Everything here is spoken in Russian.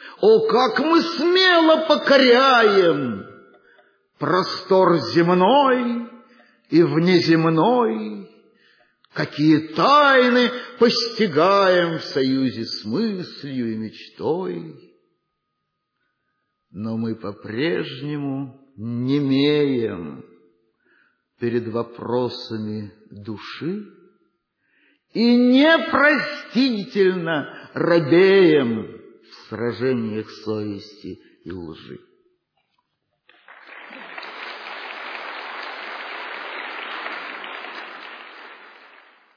О, как мы смело покоряем простор земной и внеземной, какие тайны постигаем в союзе с мыслью и мечтой. Но мы по-прежнему немеем перед вопросами души и непростительно робеем в сражениях совести и лжи.